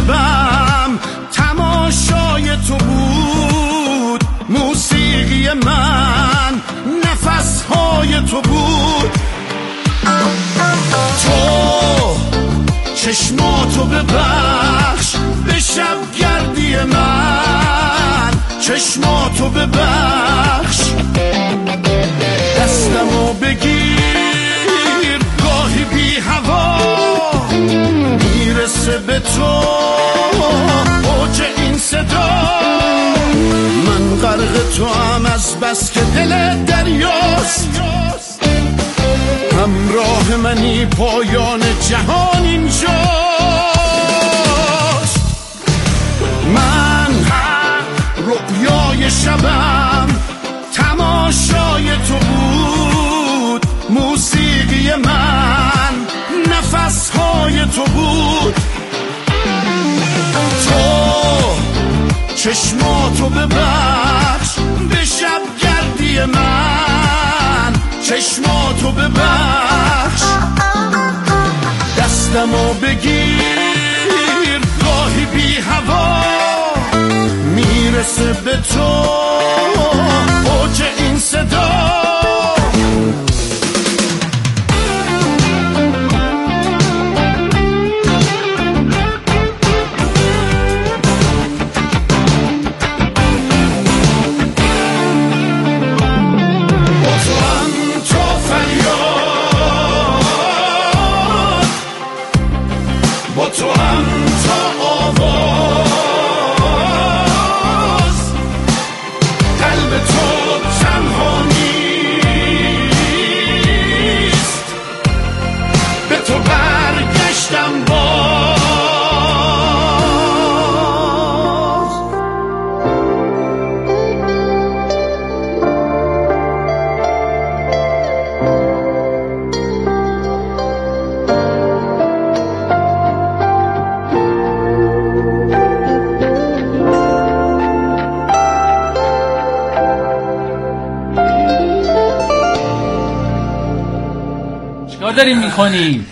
شبم تماشای تو بود، موسیقی من نفسهای تو بود. تو چشماتو ببخش به شب گردی من، چشماتو ببخش، دستمو بگیر گاهی بی هوا میرسه به تو اوج این صدا. من غرق تو هم از بس که دل دریاست، همراه منی پایان جهان اینجاست. من رؤیای شبم تماشای تو بود، موسیقی من نفسهای تو بود. تو چشماتو ببخش به شب گردی من، چشماتو ببخش، دستمو بگیر گاهی بی هوا میرسه به تو اوج این صدا. داریم میکنیم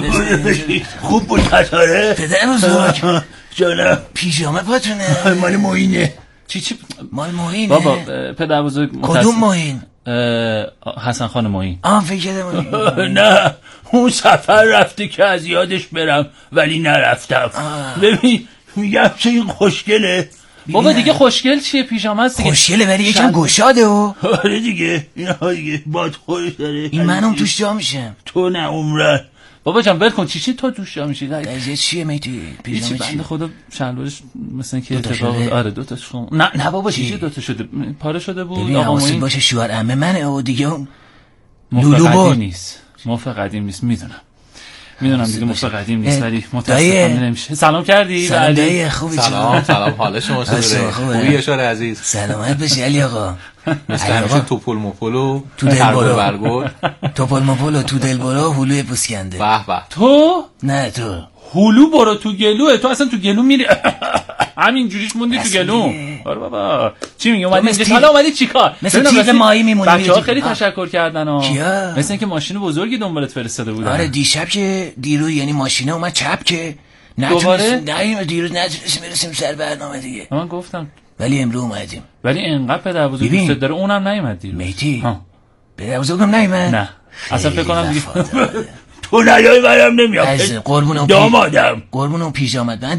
خوب بود قطاره پدر بزرگ جانم پیژامه پاتونه مال معینه. چی مال معینه بابا پدر بزرگ کدوم معین؟ حسن خان معین. فکر معین نه اون سفر رفته که از یادش برم ولی نرفتم. ببین میگم چه این خوشگله. بابا دیگه خوشگل چیه؟ پیژامه است دیگه. خوشگله ولی یکم گشاده و آره دیگه اینا دیگه باد خورش داره. این منم توش جا میشم تو نه عمرن. بابا جان ول کن. چی تو توش جا میشی؟ دیگه چیه میتی؟ پیژامه چیه؟ بنده خدا شلوارش مثلا که اتفاق آره دو تاش خون. نه بابا چیزی دو تا شده پاره شده بود. آقا موین باشه شوهر عمه منه و دیگه لولو قدیم نیست. مفت قدیم نیست. میدونم دیگه مفت قدیم نیست ولی متاسفانه نمیشه. سلام کردی؟ سلام دایی خوبی؟ سلام حال شما چطوره؟ خوبی اشاره عزیز؟ سلامت باشی علی آقا. مثل همیشه توپل مپلو تو دلبرو برگل توپل مپلو تو دلبرو هلوی پوسکنده. به به. تو؟ نه تو هلو برو تو گلوه. تو اصلا تو گلو میری همین جوریش موندی تو گلو. آره بابا چی میگی؟ اومدی اینجا حالا اومدی چیکار؟ مثل تیغ ماهی میمونی. بچه‌ها خیلی تشکر کردن ها. کیا؟ مثل اینکه ماشین بزرگی دنبالت فرستاده بودن. آره دیشب که دیروز یعنی ماشینه اومد چپ که دوباره دیروز نتونستیم برسیم سر برنامه دیگه. من گفتم ولی امروز اومدیم. ولی انقدر پدر بزرگ دوست داره اونم نیومد دیروز. میتی پدر بزرگم نیومد؟ نه اصلا فکر کنم دیگه تو نیای برم نمیام. دامادم قربونم پیژامت من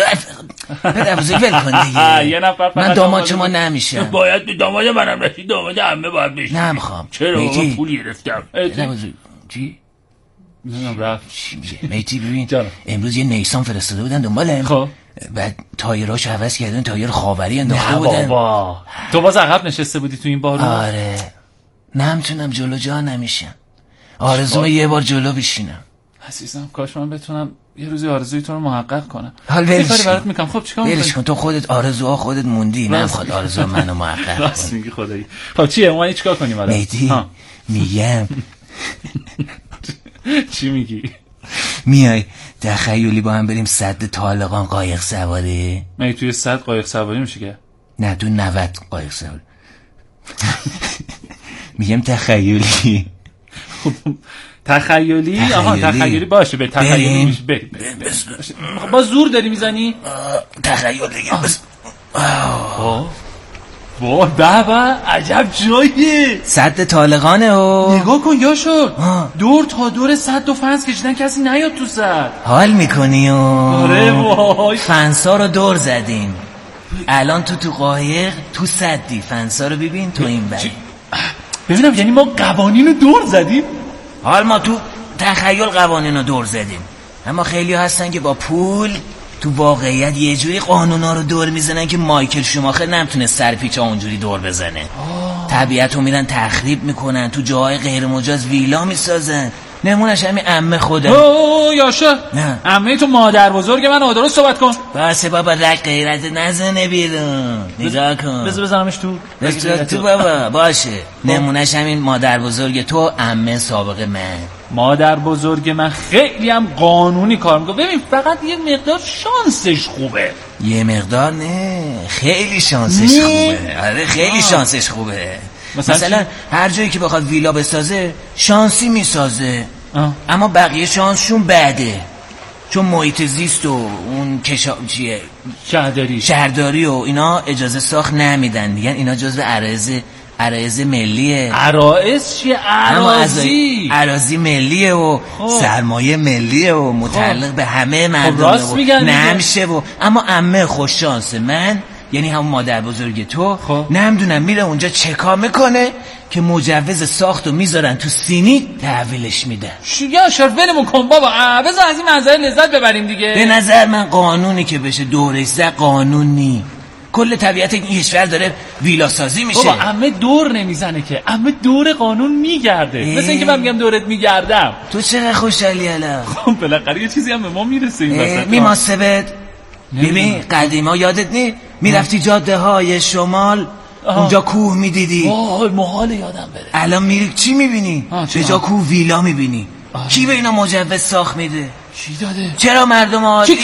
پدر بزرگ ول کن دیگه. یه نفر من داماد شما نمیشم. باید به داماد منم رسید. داماد عمه باید بشی. نمیخوام. چرا پولی گرفتم. پدر بزرگ چی؟ نمیدونم رفت. میتی ببین امروز یه نیسان فرستاده بودن دنبالم. خب بعد تایراشو عوض کردن تایر خاوری انداخته بودن. بابا تو باز عقب نشسته بودی تو این بارون؟ آره نمیتونم جلو جا نمیشم. آرزومه یه بار جلو بشینم. عزیزم کاش من بتونم یه روزی آرزوی تو رو محقق کنم. حال یه کاری برات میکنم. خب چیکار میکنی؟ ولش کن تو خودت آرزوها خودت موندی. نمیخواد آرزو منو محقق کنی. راست میگی خدایی. خب چیه اومدی چیکار کنیم الان؟ میتی میگم چی میگی؟ میای تخیلی با هم بریم سد طالقان قایق سواری؟ مگه توی سد قایق سواری میشه که؟ نه تو 90 قایق سواری. میگم تخیلی. خب تخیلی؟ آها تخیلی باشه، به تخیلی میشه. با زور داری میزنی؟ تخیل دیگه. واه بابا عجب جاییه. سد طالقانه و نگاه کن یاشار، دور تا دور سد و فنس کشیدن، کسی نیاد تو سد. حال میکنی و آره وای. فنسا رو دور زدیم، الان تو قایق تو سدی، فنسا رو ببین تو این بری. ببینم یعنی ما قوانین رو دور زدیم؟ حال ما تو تخیل قوانین رو دور زدیم، اما خیلی هستن که با پول تو واقعیت یه جوری قانونا رو دور میزنن که مایکل شوماخر نمیتونه سرپیچا اونجوری دور بزنه. طبیعت رو میرن تخریب میکنن، تو جاهای غیر مجاز ویلا میسازن. نمونش همین عمه خودم. یاشا عمه تو مادر بزرگ من، درست صحبت کن. باسه بابا رک غیرت نزنه بیرون، نگاه کن. بزنمش تو تو بابا باشه. نمونش همین مادر بزرگ تو، عمه سابق من. مادر بزرگ من خیلی هم قانونی کار میکنه. ببین فقط یه مقدار شانسش خوبه. یه مقدار نه، خیلی شانسش خوبه. آره خیلی شانسش خوبه. مثلا هر جایی که بخواد ویلا بسازه شانسی میسازه، اما بقیه شانسشون بده، چون محیط زیست و اون چیه شهرداری و اینا اجازه ساخت نمیدن، میگن اینا جزو عرایض ملیه. عرایض چیه؟ اراضی ملیه و سرمایه ملیه و متعلق به همه مردم و نمیشه. و اما عمه خوش شانسه من، یعنی همون مادر بزرگ تو، نمیدونم میره اونجا چکا میکنه که مجوز ساختو میذارن تو سینی تحویلش میدن. یاشار ولمون کن بابا، بذار از این منظره لذت ببریم دیگه. به نظر من قانونی که بشه دورش زد قانونی. کل طبیعت این کشور داره ویلا سازی میشه. بابا عمه دور نمیزنه که، عمه دور قانون میگرده. مثل اینکه من میگم دورت میگردم. تو چقدر خوشحالی الان. خب بالاخره یه چیزی هم به ما میرسه این وسط. میماسبت ببین قدیما یادت نی میرفتی جاده های شمال، اونجا کوه میدیدی. وای محال یادم بره. الان میری چی میبینی؟ به جا کوه ویلا میبینی. کی به اینا مجوز ساخت میده؟ چی داده؟ چرا مردم عادی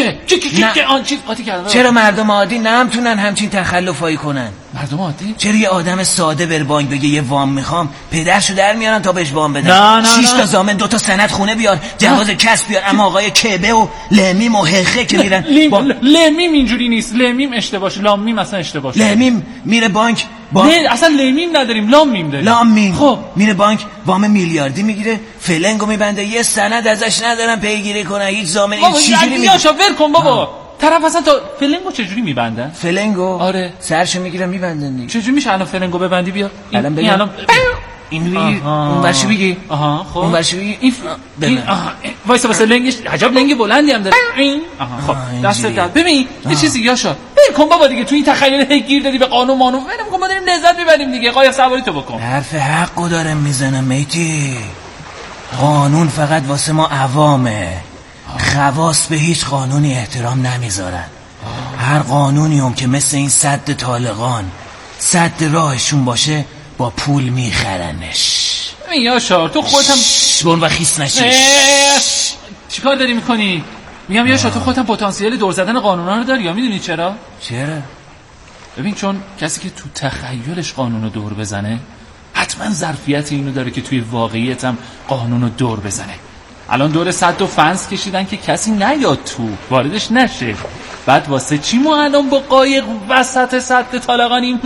چرا مردم عادی نمیتونن همچین تخلفایی کنن؟ مردم عادی؟ چرا یه آدم ساده بر بانک بگه یه وام میخوام، پدرشو در میارن تا بهش وام بدن؟ 6 تا ضامن، 2 تا سند خونه بیار، جواز کسب بیار. اما آقای کبه و لمیم و هخه که میرن لمیم اینجوری نیست، لمیم اشتباهه، لامیم اصلا اشتباهه. لمیم میره بانک نه اصلا لمیم نداریم، لامیم داریم. لامیم خب میره بانک وام میلیاردی میگیره، فلنگو میبنده، یه سند ازش ندارن پیگیری کنن، هیچ ضامنی چیزی نمیشه. ول کن بابا. طرف اصلا تا فلنگو چجوری میبندن؟ فلنگو آره سرشو میگیرن میبندن دیگه. چجوری میشه الان فلنگو ببندی؟ بیا الان این بگی اون ورشو بگی. خب اون ورشو بگی این وایسا واسه لنگش عجب لنگ بلندی هم داره. خب دست درد. ببین یه چیزی یاشا ول کن بابا دیگه، تو این تخیل گیر دادی به قانون مانو. ول کن ما داریم لذت میبریم دیگه. قایق سواری تو بکن. حرف حقو دارم میزنم میتی. قانون فقط واسه ما عوامه، خواص به هیچ قانونی احترام نمیذارن. هر قانونی هم که مثل این سد طالقان سد راهشون باشه با پول میخرنش. ببین یاشار تو خودت هم بون و خیس نشی. چیکار داری میکنی؟ میگم یاشار تو خودت هم پتانسیل دور زدن قانونا رو داری. یا میدونی چرا؟ ببین چون کسی که تو تخیلش قانونو دور بزنه حتما ظرفیت اینو داره که توی واقعیت هم قانونو دور بزنه. الان دور سد و فنس کشیدن که کسی نیاد تو، واردش نشه. بعد واسه چی ما الان با قایق وسط سد طالقانیم؟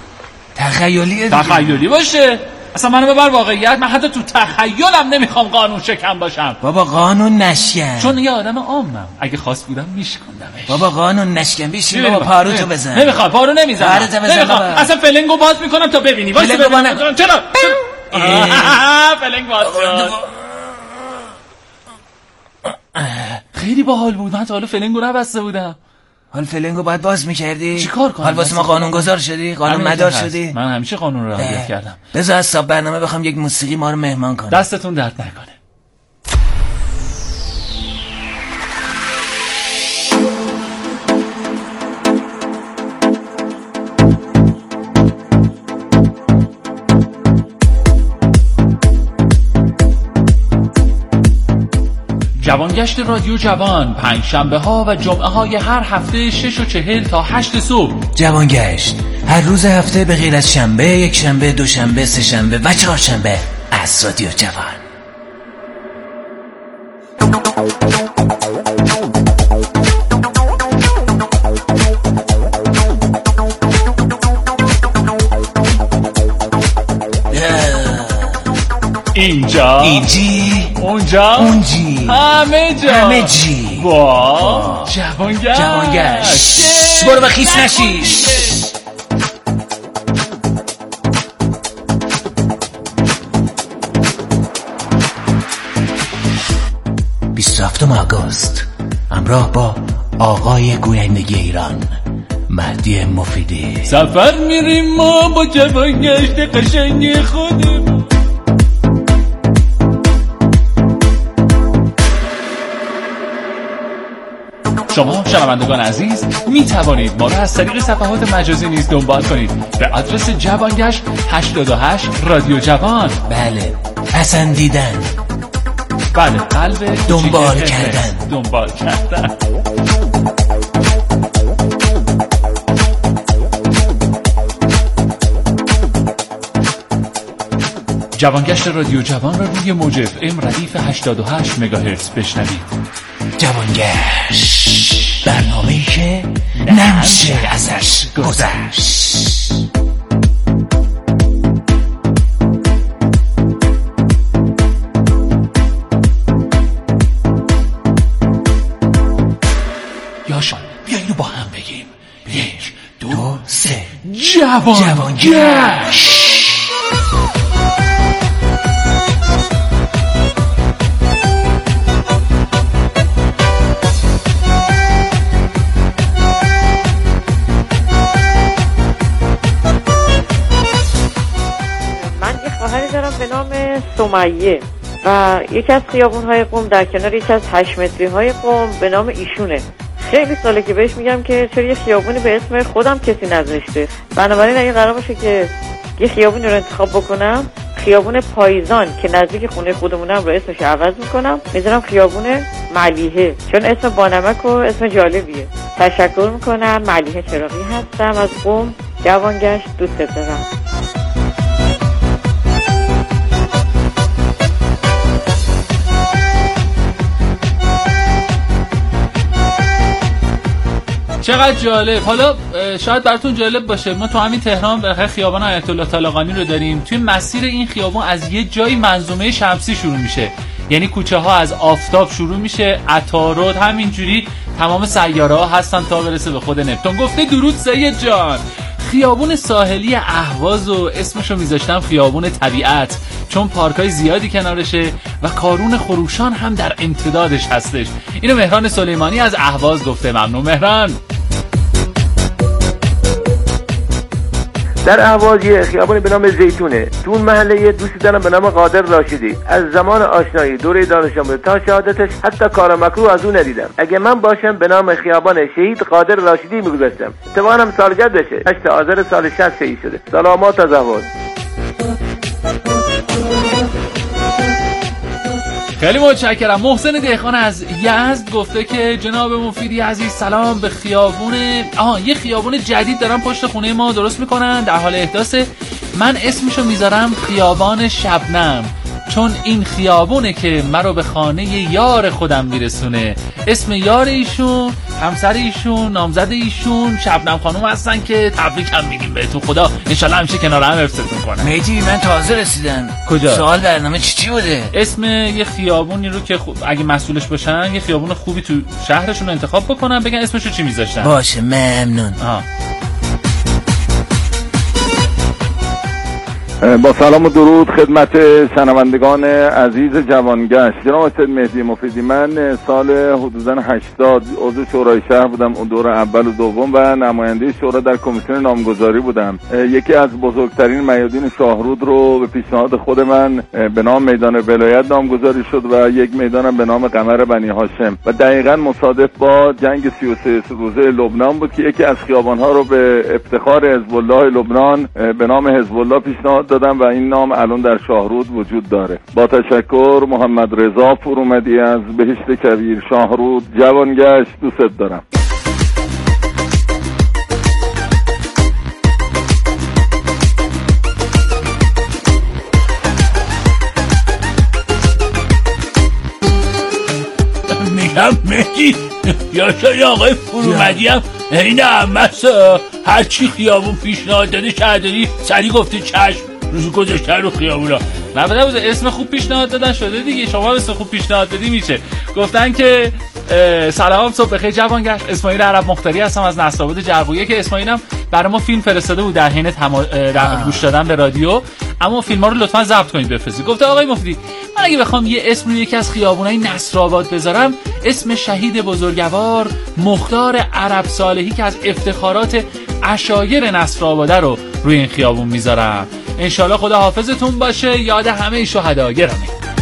تخیلی باشه. اصلا منو ببر واقعیت. من حتی تو تخیلم نمیخوام قانون شکن باشم. بابا قانون نشکن، چون یه آدم عامم. اگه خواست بودم میشکندمش. بابا قانون نشکن. بشین بابا پاروتو بزن. نمیخواد پارو نمیزنم. اصلا فلنگو باز میکنم تا ببینی. واسه ببینم. چرا؟ فلنگ باز شد. خیلی باحال بود. من تا حالا فلنگو نبسته بودم. حال فلنگو باید باز میکردی؟ چیکار کنم؟ حال واسه ما قانون گذار شدی؟ قانون مدار شدی؟ من همیشه قانون رو رعایت کردم. بذار از صاحب برنامه بخوام یک موسیقی ما رو مهمان کنه. دستتون درد نکنه. جوانگشت رادیو جوان، 5 شنبه ها و جمعه های هر هفته 6:40 تا 8 صبح. جوانگشت هر روز هفته به غیر از شنبه، یک شنبه، 2 شنبه، 3 شنبه و 4 شنبه از رادیو جوان. اینجا اینجی اونجا اونجی همه جا همه جی با جوانگشت برو و خیس نشیش 27 آگوست همراه با آقای گویندگی ایران مهدی مفیدی سفر میریم ما با جوانگشت قشنگ خودم. شما شنوندگان عزیز می توانید ما را از طریق صفحات مجازی نیز دنبال کنید به آدرس جوانگشت 88 رادیو جوان. بله پسندیدن، بله قلب دنبال کردن جوانگشت رادیو جوان را روی موج FM ردیف 88 مگاهرتز بشنوید. جوانگشت، برنامه‌ای که نمیشه ازش گذشت. یاشان بیا اینو با هم بگیم. 1 2 3 جوانگشت. به نام سمیه و یکی از خیابون‌های قم در کنار یکی از 8 متری‌های قم به نام ایشونه. خیلی ساله که بهش میگم که چرا یه خیابونی به اسم خودم کسی نذاشته. بنابراین اگه قرار باشه که یه خیابونی رو انتخاب بکنم، خیابون پاییزان که نزدیک خونه خودمونم رو اسمش عوض میکنم، میذارم خیابون ملیحه، چون اسم بانمک و اسم جالبیه. تشکر میکنم. ملیحه چراغی هستم از قم. جوانگشت، دوست دارم. چقدر جالب. حالا شاید براتون جالب باشه، ما تو همین تهران به خیابان آیت الله طالقانی رو داریم. توی مسیر این خیابان از یه جایی منظومه شمسی شروع میشه، یعنی کوچه ها از آفتاب شروع میشه، عطارد، همینجوری تمام سیاره ها هستن تا برسه به خود نپتون. گفته درود سید جان. خیابون ساحلی اهواز و اسمشو میذاشتم خیابون طبیعت، چون پارکای زیادی کنارشه و کارون خروشان هم در امتدادش هستش. اینو مهران سلیمانی از اهواز گفته. ممنون مهران. در اهواز یه خیابانی به نام زیتونه. تو اون محله یه دوستی دارم به نام قادر راشدی. از زمان آشنایی دوره دانش آموزی تا شهادتش حتی کار مکروه از اون ندیدم. اگه من باشم به نام خیابان شهید قادر راشدی میگذاشتم. اتفاقا سالگردشه 8 آذر سال 60 شهید شده. سلامات از اهواز. خیلی متشکرم. محسن دهقان از یزد گفته که جناب مفیدی عزیز سلام، به خیابون یه خیابون جدید دارن پشت خونه ما درست میکنن، در حال احداثه. من اسمشو میذارم خیابان شبنم، چون این خیابونه که مرا به خانه یار خودم میرسونه. اسم یار ایشون، همسر ایشون، نامزد ایشون شبنم خانم هستن که تبریک هم میگیم بهتون. خدا انشالله همیشه کنار هم حفظتون کنه. میتی من تازه رسیدم. کجا؟ سوال برنامه چی بوده؟ اسم یه خیابونی رو که اگه مسئولش باشن یه خیابون خوبی تو شهرشون رو انتخاب بکنن، بگن اسمشو چی میذاشتن. باشه ممنون. با سلام و درود خدمت شنوندگان عزیز جوانگشت. جناب سید مهدی مفیدی، من سال حدوداً 80 عضو شورای شهر بودم، اون دور اول و دوم، و نماینده شورا در کمیسیون نامگذاری بودم. یکی از بزرگترین میادین شاهرود رو به پیشنهاد خود من به نام میدان ولایت نامگذاری شد و یک میدانم به نام قمر بنی هاشم، و دقیقاً مصادف با جنگ 33 روزه لبنان بود که یکی از خیابان‌ها رو به افتخار حزب الله لبنان به نام حزب الله پیشنهاد دادم و این نام الان در شاهرود وجود داره. با تشکر. محمد رضا فرومدی از بهشت کویر شاهرود. جوانگشت، دوست دارم. میگم مهدی یا آقای فرومدی هم این همست هرچی خیابون پیشنهاد داده شهرداری سری گفته چشم روزو گذاشتن رو خیابونا. نه بده اسم خوب پیشنهاد دادن شده دیگه، شما اسم خوب پیشنهاد دادی میشه. گفتن که سلام صبح بخیر جوانگشت، اسماعیل عرب مختاری هستم از نصرآباد جرقویه که اسماعیلم برای ما فیلم فرستاده بود در حین گوش دادن به رادیو، اما فیلم‌ها رو لطفاً ضبط کنید بفرستید. گفته آقای مفیدی من اگه بخوام یه اسم رو یکی از خیابونای نصرآباد بذارم اسم شهید بزرگوار مختار عرب صالحی که از افتخارات عشایر نصرآباد رو روی این خیابون میذارم. انشالله خدا حافظتون باشه، یاد همه شهدا گرامی.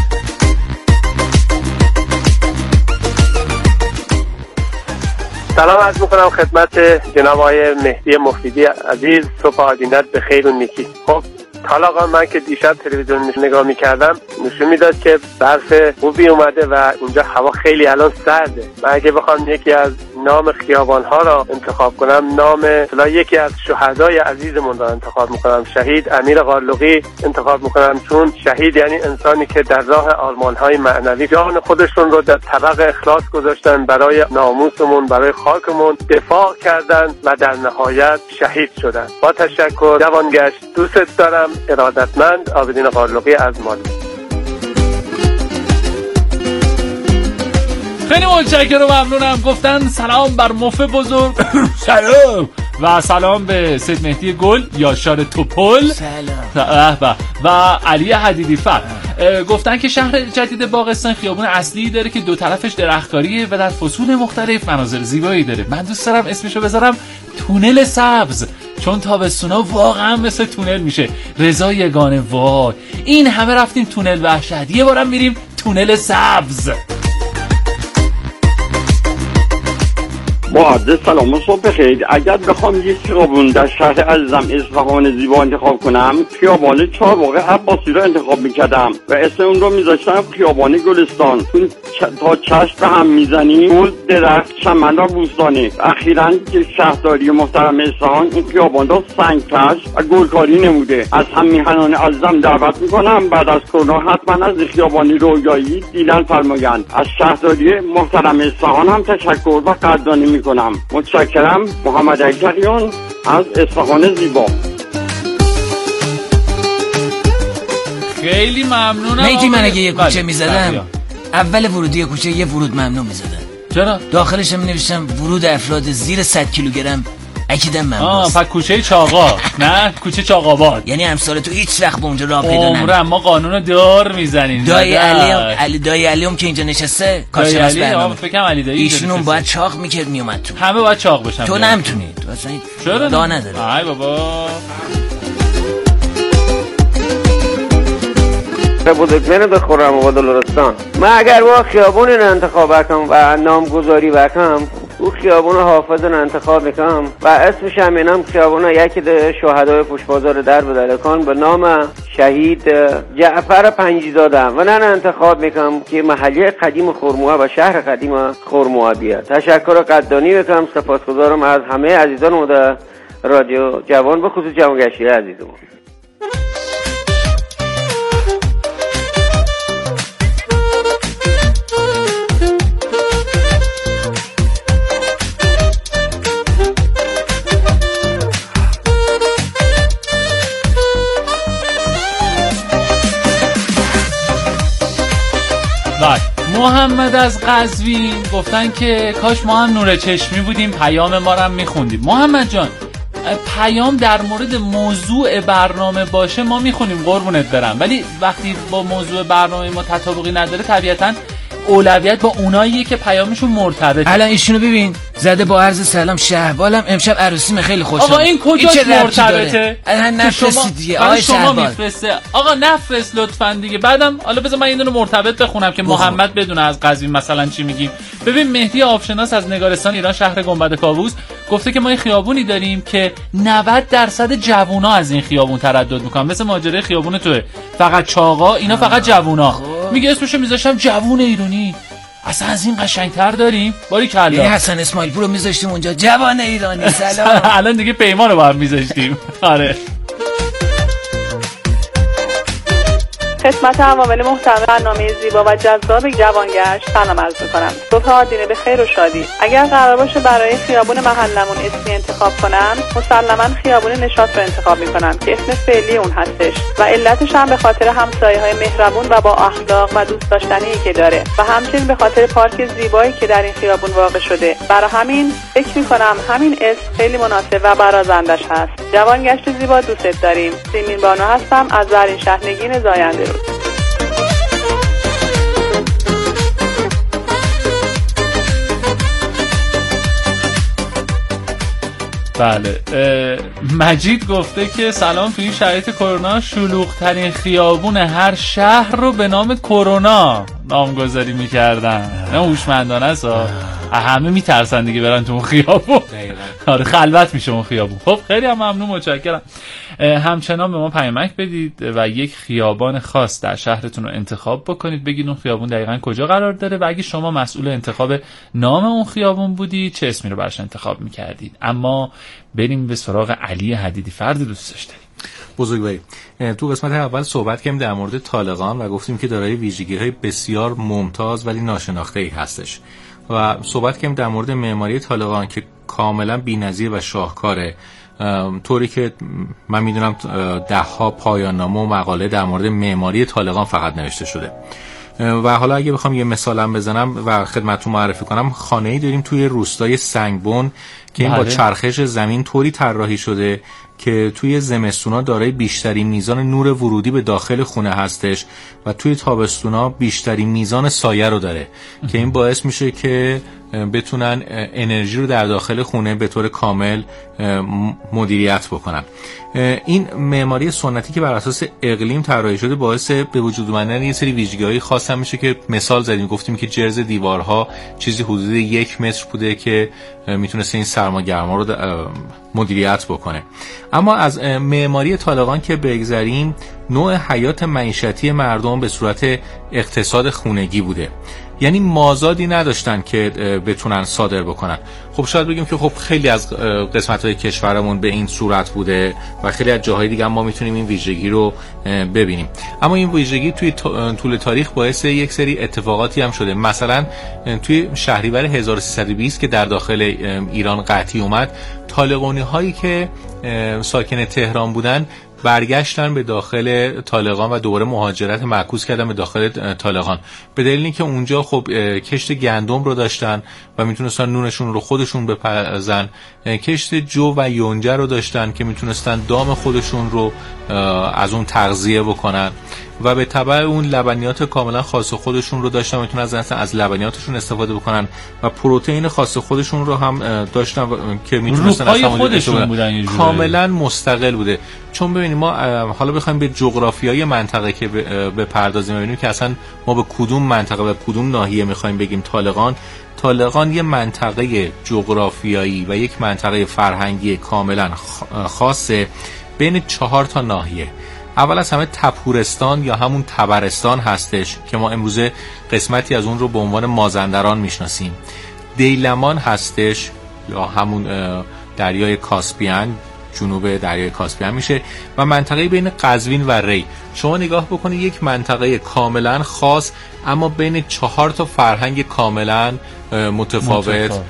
سلام عرض میکنم خدمت جناب آقای مهدی مفیدی عزیز، صبح آدینت به خیر و نیکی. خب حالا من که دیشب تلویزیون نگاه میکردم نشون میداد که برف خوبی اومده و اونجا هوا خیلی الان سرده. من اگه بخوام یکی از نام خیابان‌ها را انتخاب کنم، نام یکی از شهدای عزیزمون را انتخاب میکنم، شهید امیر قارلقی انتخاب میکنم، چون شهید یعنی انسانی که در راه آرمان‌های معنوی جان خودشون رو در طبق اخلاص گذاشتن، برای ناموسمون، برای خاکمون دفاع کردن و در نهایت شهید شدن. با تشکر، جوانگشت، دوست دارم، ارادتمند، عابدین قارلقی از مالی. خیلی متشکرم و ممنونم. گفتن سلام بر مف بزرگ سلام و سلام به سید مهدی گل، یاشار توپل، سلام و علی حدیدی فر. گفتن که شهر جدید باغستان خیابون اصلی داره که دو طرفش درختکاریه و در فصول مختلف مناظر زیبایی داره. من دوست دارم اسمشو بذارم تونل سبز، چون تابستونا واقعا مثل تونل میشه. رضا یگانه وای این همه رفتیم تونل وحشت، یه بارم میریم تونل سبز. با عرض سلام و صبح بخیر. اگر بخوام یک خیابون در شهر عزیزم اصفهان زیبا انتخاب کنم، خیابان چهارباغ عباسی رو انتخاب میکردم و اسم اون رو میذاشتم خیابان گلستان، چون تا چشم به هم میزنی گل، درخت، چمن و بوستانه. اخیراً که شهرداری محترم اصفهان این خیابان رو سنگ‌کش و گلکاری نموده. از هم میهنان عزیزم دعوت میکنم بعد از کرونا حتما از خیابانی رویایی دیدن فرمایند. از شهرداری محترم اصفهان هم تشکر و قدردانی کنم. متشکرم. محمد علی‌تقیان از اصفهان زیبا. خیلی ممنونم. میگی من اگه یه کوچه میزدم اول ورودی کوچه یه ورود ممنوع میزدم. چرا؟ داخلش هم نوشتم ورود افراد زیر 100 کیلوگرم اکیدم ممنوع. پس کوچه چاقا نه کوچه چاقاباد. یعنی امسال تو هیچ وقت به اونجا راه پیدا نمی‌کنی. عمره ما قانونو دار میزنیم. دایی علی هم که اینجا نشسته کارشناس برنامه، فکرم علی دایی ایشون باید چاق میکرد میومد تو. همه باید چاق بشن. تو نمیتونی، تو اصلا چرا راه نداره. ای بابا. بزرگمن بخورم و دلارستان. من اگر با خیابون رو انتخاب کنم و نامگذاری بکنم، او خیابون حافظ رو انتخاب میکنم و اسمش هم اینم خیابون یکی از شهدای پشتبازار درب دلکان به نام شهید جعفر پنجیزاده و نه انتخاب میکنم که محله قدیم خرموها و شهر قدیم خرموها بیاد. تشکر و قدردانی میکنم. سپاسگزارم از همه عزیزان در رادیو جوان، به خصوص جوانگشتی عزیزمون. محمد از قزوین گفتن که کاش ما هم نور چشمی بودیم پیام ما رو هم میخوندیم. محمد جان پیام در مورد موضوع برنامه باشه ما میخونیم قربونت برم، ولی وقتی با موضوع برنامه ما تطابقی نداره طبیعتاً اولویت با اوناییه که پیامشون مرتبطه. الان ایشونو ببین زده با عرض سلام شهبالم امشب عروسیمه خیلی خوشم. آقا این کجاش مرتبطه؟ نفرستی دیگه آقای شهبال. آقا نفرست لطفاً دیگه. بعدم حالا بذار من این رو مرتبط بخونم که محمد بدونه از قزوین مثلا چی میگیم. ببین مهدی آبشناس از نگارستان ایران شهر گنبد کاووس گفته که ما این خیابونی داریم که 90% جوونا از این خیابون تردد میکنن، مثل ماجرای خیابون توه، فقط چاقا اینا فقط جوونا. میگه اسمشو میذاشتم جوون ایرانی. اصلا از این قشنگتر داریم؟ باریکلا. یعنی حسن اسماعیل پور رو میذاشتیم اونجا جوان ایرانی. سلام. الان دیگه پیمان رو با هم میذاشتیم. آره خدمت عوامل محترم برنامه زیبا و جذاب جوانگشت سلام عرض می‌کنم. صبح آدینه به خیر و شادی. اگر قرار باشه برای خیابون محلمون اسمی انتخاب کنم، مسلماً خیابون نشاط رو انتخاب می‌کنم که اسم فعلی اون هستش و علتش هم به خاطر همسایه‌های مهربون و با اخلاق و دوست داشتنی که داره و همچنین به خاطر پارک زیبایی که در این خیابون واقع شده. برای همین فکر می‌کنم همین اسم خیلی مناسب و برازندش هست. جوانگشت زیبا دوست داریم. سیمین بانو هستم از زرین شهر نگین زاینده رود. بله، مجید گفته که سلام، تو این شرایط کرونا شلوغ‌ترین خیابون هر شهر رو به نام کرونا نامگذاری می‌کردن. نه هوشمندانه است، همه میترسن دیگه برن تو اون خیابون. آره خلوت میشه اون خیابون. خب خیلی هم ممنون، متشکرم. همچنان به ما پیامک بدید و یک خیابان خاص در شهرتون رو انتخاب بکنید، بگید اون خیابون دقیقاً کجا قرار داره و اگه شما مسئول انتخاب نام اون خیابون بودید چه اسمی رو براش انتخاب میکردید. اما بریم به سراغ علی حدیدی، فرد دوست داشتنی. بزرگواری، تو قسمت اول صحبت کردیم در مورد طالقان و گفتیم که دارای ویژگی‌های بسیار ممتاز ولی ناشناخته‌ای هستش و صحبت کردیم در مورد معماری طالقان که کاملا بی‌نظیر و شاهکاره، طوری که من میدونم ده‌ها پایان‌نامه و مقاله در مورد معماری طالقان فقط نوشته شده. و حالا اگه بخوام یه مثالم بزنم و خدمتتون معرفی کنم، خانه‌ای داریم توی روستای سنگبن که این با چرخش زمین طوری طراحی شده که توی زمستونا دارای بیشترین میزان نور ورودی به داخل خونه هستش و توی تابستونا بیشترین میزان سایه رو داره که این باعث میشه که بتونن انرژی رو در داخل خونه به طور کامل مدیریت بکنن. این معماری سنتی که بر اساس اقلیم طراحی شده باعث به وجود اومدن یه سری ویژگی‌های خاص هم میشه که مثال زدیم، گفتیم که جرز دیوارها چیزی حدود 1 متر بوده که میتونسته این سرماگرما رو مدیریت بکنه. اما از معماری طالقان که بگذریم، نوع حیات معیشتی مردم به صورت اقتصاد خونگی بوده، یعنی مازادی نداشتن که بتونن صادر بکنن. خب شاید بگیم که خب خیلی از قسمت‌های کشورمون به این صورت بوده و خیلی از جاهای دیگه ما میتونیم این ویژگی رو ببینیم، اما این ویژگی توی طول تاریخ باعث یک سری اتفاقاتی هم شده. مثلا توی شهریور 1320 که در داخل ایران قحطی اومد، طالقانی هایی که ساکن تهران بودن برگشتن به داخل طالقان و دوباره مهاجرت معکوس کردن به داخل طالقان، به دلیل اینکه اونجا خب کشت گندم رو داشتن و میتونستن نونشون رو خودشون بپزن، کشت جو و یونجه رو داشتن که میتونستن دام خودشون رو از اون تغذیه بکنن و به تبع اون لبنیات کاملا خاص خودشون رو داشتن، میتونن از لبنیاتشون استفاده بکنن و پروتئین خاص خودشون رو هم داشتن که میتونستن از خودشون بودن، کاملا مستقل بوده. چون ببینیم ما حالا بخوایم به جغرافیای منطقه که بپردازیم، ببینیم که اصلا ما به کدوم منطقه و کدوم ناحیه میخوایم بگیم طالقان یه منطقه جغرافیایی و یک منطقه فرهنگی کاملا خاصه بین 4 تا ناحیه. اول از همه تپورستان یا همون تبرستان هستش که ما امروزه قسمتی از اون رو به عنوان مازندران میشناسیم. دیلمان هستش یا همون دریای کاسپیان، جنوب دریای کاسپیان میشه، و منطقه بین قزوین و ری. شما نگاه بکنید یک منطقه کاملا خاص اما بین 4 تا فرهنگ کاملا متفاوت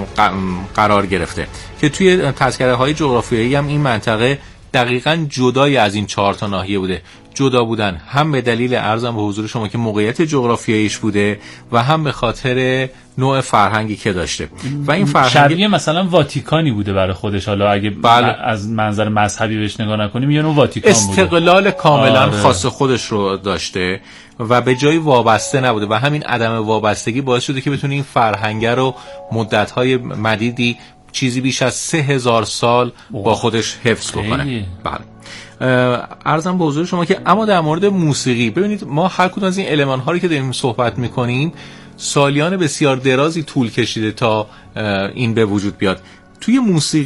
قرار گرفته که توی تذکره های جغرافیایی هم این منطقه دقیقاً جدای از این 4 تا ناحیه بوده. جدا بودن هم به دلیل عرضم به حضور شما که موقعیت جغرافیاییش بوده و هم به خاطر نوع فرهنگی که داشته و این فرهنگ شبیه مثلا واتیکانی بوده برای خودش. حالا اگه از منظر مذهبی بهش نگاه نکنیم یه نوع واتیکان بوده، استقلال کاملا خاص خودش رو داشته و به جای وابسته نبوده و همین عدم وابستگی باعث شده که بتونه این فرهنگ رو مدت‌های مدیدی چیزی بیش از 3000 سال با خودش حفظ بکنه. بله. عرضم به حضور شما که اما در مورد موسیقی ببینید، ما هر کدوم از این المان‌ها رو که داریم صحبت می‌کنیم سالیان بسیار درازی طول کشیده تا این به وجود بیاد. توی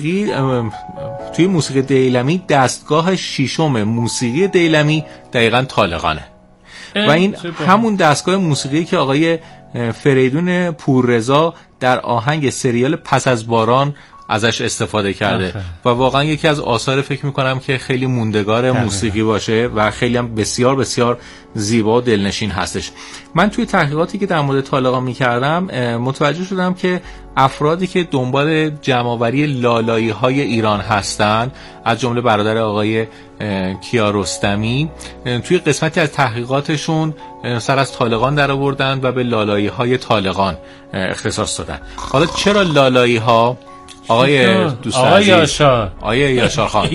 موسیقی دیلمی دستگاه ششم موسیقی دیلمی دقیقاً طالقانه و این همون دستگاه موسیقی که آقای فریدون پوررضا در آهنگ سریال پس از باران ازش استفاده کرده و واقعا یکی از آثار فکر میکنم که خیلی موندگار موسیقی باشه و خیلی هم بسیار بسیار زیبا و دلنشین هستش. من توی تحقیقاتی که در مورد طالقان میکردم متوجه شدم که افرادی که دنبال جمع‌آوری لالایی های ایران هستن، از جمله برادر آقای کیارستمی، توی قسمتی از تحقیقاتشون سر از طالقان در آوردن و به لالایی های طالقان اختصاص دادن. حالا چرا لالایی ها؟ آقای دوست عزیز آقای یاشار خان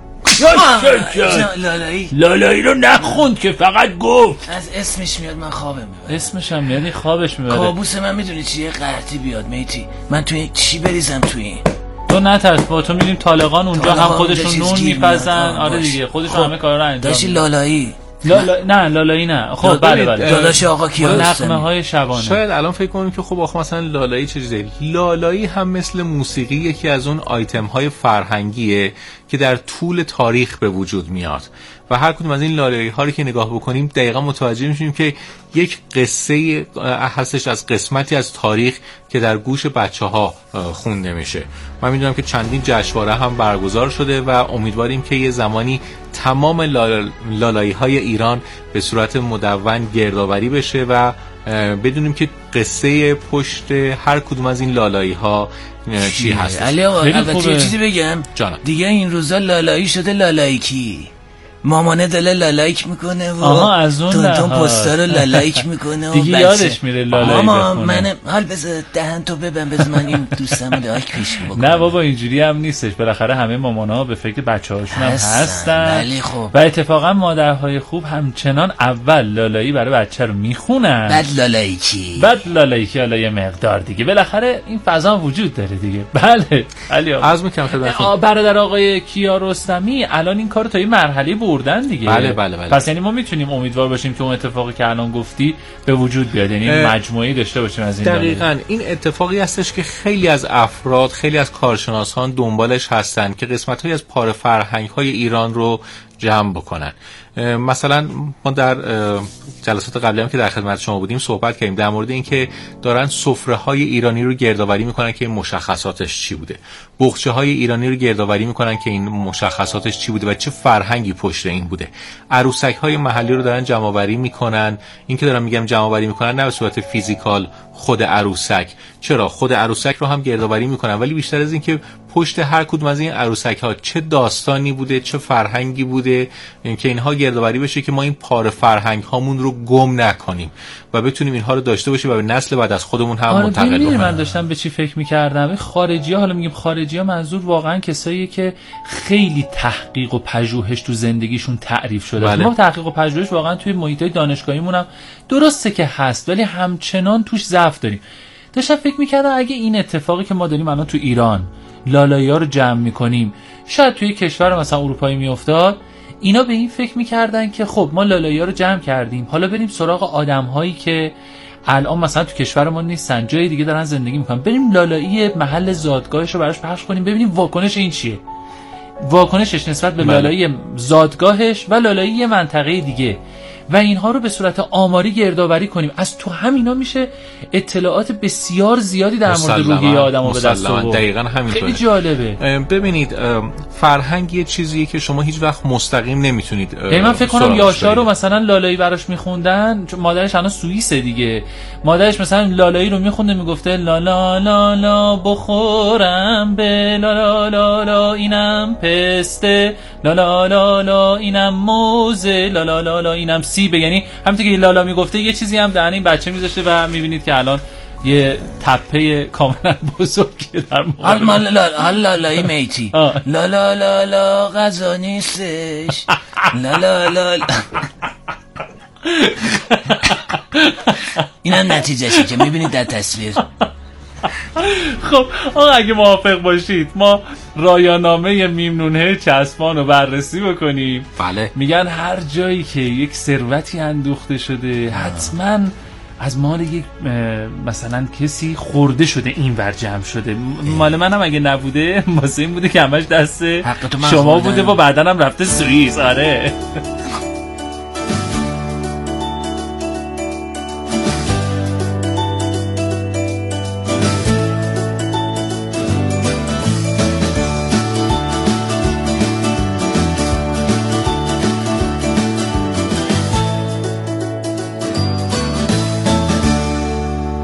لالایی رو نخوند که فقط گفت. از اسمش میاد من خوابم میبره. اسمش هم میاد خوابش میبره. کابوس من میدونی چیه؟ قحطی بیاد میتی. من توی چی بریزم توی این؟ تو نترس، با تو میدیم طالقان اونجا هم خودشون نون میپزن. آره دیگه خودشون همه کارا رو انجام داشتی لالایی. نه لالایی نه. خب بله داداش آقا کیارستمی نغمه های شبانه. شاید الان فکر کنیم که خب آخه مثلا لالایی چه چیزیه. لالایی هم مثل موسیقی یکی از اون آیتم های فرهنگیه که در طول تاریخ به وجود میاد و هر کدوم از این لالایی ها رو که نگاه بکنیم دقیقا متوجه میشیم که یک قصه هستش از قسمتی از تاریخ که در گوش بچه‌ها خونده میشه. من میدونم که چندین جشنواره هم برگزار شده و امیدواریم که یه زمانی تمام لالایی های ایران به صورت مدون گردآوری بشه و بدونیم که قصه پشت هر کدوم از این لالایی ها چی هست. علی آقا البته چیزی بگم دیگه این روزا لالایی شده لالایکی. مامانه دل لالایک میکنه و تون پستا رو لالایک میکنه و دیگه یادش میره لالایی بخونه. من حال بذار دهن تو ببن بذار من این دوستم لالایک پیش بکنم. نه بابا اینجوری هم نیستش، بالاخره همه مامانا به فکر بچه‌هاشون هم هستن خب. و اتفاقا مادرهای خوب همچنان اول لالایی برای بچه رو میخونن، بعد لالایکی حالا یه مقدار دیگه بالاخره این فضا وجود داره دیگه. بله علی آقا عزم میکنم خدمتتون. برادر آقای کیارستمی الان این کارو تا این مرحله بردن دیگه. بله. پس یعنی ما میتونیم امیدوار باشیم که اون اتفاقی که الان گفتی به وجود بیاد، یعنی مجموعه‌ای داشته باشیم از این. دقیقاً این اتفاقی هستش که خیلی از افراد، خیلی از کارشناسان دنبالش هستن که قسمت‌هایی از پاره فرهنگ‌های ایران رو جمع بکنن. مثلا ما در جلسات قبلی هم که در خدمت شما بودیم صحبت کردیم در مورد این که دارن سفره‌های ایرانی رو گردآوری میکنن که مشخصاتش چی بوده، بخچه‌های ایرانی رو گردآوری میکنن که این مشخصاتش چی بوده و چه فرهنگی پشت این بوده. عروسک‌های محلی رو دارن جمع‌آوری میکنن. این که دارم میگم جمع‌آوری میکنن نه به صورت فیزیکال خود عروسک، چرا خود عروسک رو هم گردآوری میکنن، ولی بیشتر از این که پشت هر کدوم از این عروسک‌ها چه داستانی بوده، چه فرهنگی بوده که اینها گردآوری بشه که ما این پاره فرهنگ هامون رو گم نکنیم و بتونیم اینها رو داشته باشیم و به نسل بعد از خودمون هم منتقل کنیم. من داشتم به چی فکر می‌کردم، خارجی‌ها، حالا میگیم خارجی‌ها منظور واقعا کساییه که خیلی تحقیق و پژوهش تو زندگیشون تعریف شده. بله. ما تحقیق و پژوهش واقعا توی محیط‌های دانشگاهیمون هم درسته که هست ولی همچنان توش ضعف داریم. داشتم فکر می‌کردم اگه این اتفاقی که ما داریم الان تو ایران لالایی‌ها رو جمع می‌کنیم شاید توی کشور مثلا اروپایی میافتاد، اینا به این فکر میکردن که خب ما لالایی‌ها رو جمع کردیم، حالا بریم سراغ آدم‌هایی که الان مثلا تو کشور ما نیستن، جای دیگه دارن زندگی میکنن، بریم لالایی محل زادگاهش رو براش پخش کنیم ببینیم واکنش این چیه، واکنشش نسبت به لالایی زادگاهش و لالایی منطقه دیگه و اینها رو به صورت آماری گردآوری کنیم. از تو همینا میشه اطلاعات بسیار زیادی در مورد روحیه آدمو به دست آورد. دقیقاً همینطوره. خیلی جالبه. ببینید فرهنگ یه چیزیه که شما هیچ وقت مستقیم نمیتونید. من فکر کنم یاشار رو مثلا لالایی براش میخوندن چون مادرش الان سوئیسه دیگه، مادرش مثلا لالایی رو میخونده میگفته لا لا لا لا بخورم به لا لا لا لا اینم پسته لا لا لا لا اینم موزه لا لا لا لا اینم سیبه. یعنی همونطور که لالا میگفته یه چیزی هم دهن این بچه میذاشته و میبینید که الان یه تپه کاملا بزرگی در مقابل لالایی میتی لا لا لا لا غذا نیستش لا لا لا اینم نتیجهشه که میبینید در تصویر. خب آقا اگه موافق باشید ما رایانامه میمنونه چسبان رو بررسی بکنیم. بله. میگن هر جایی که یک ثروتی اندوخته شده حتما از مال یک مثلا کسی خورده شده این ور جمع شده. مال منم اگه نبوده واسه این بوده که همش دست شما بوده و بعدن هم رفته سوئیس. آره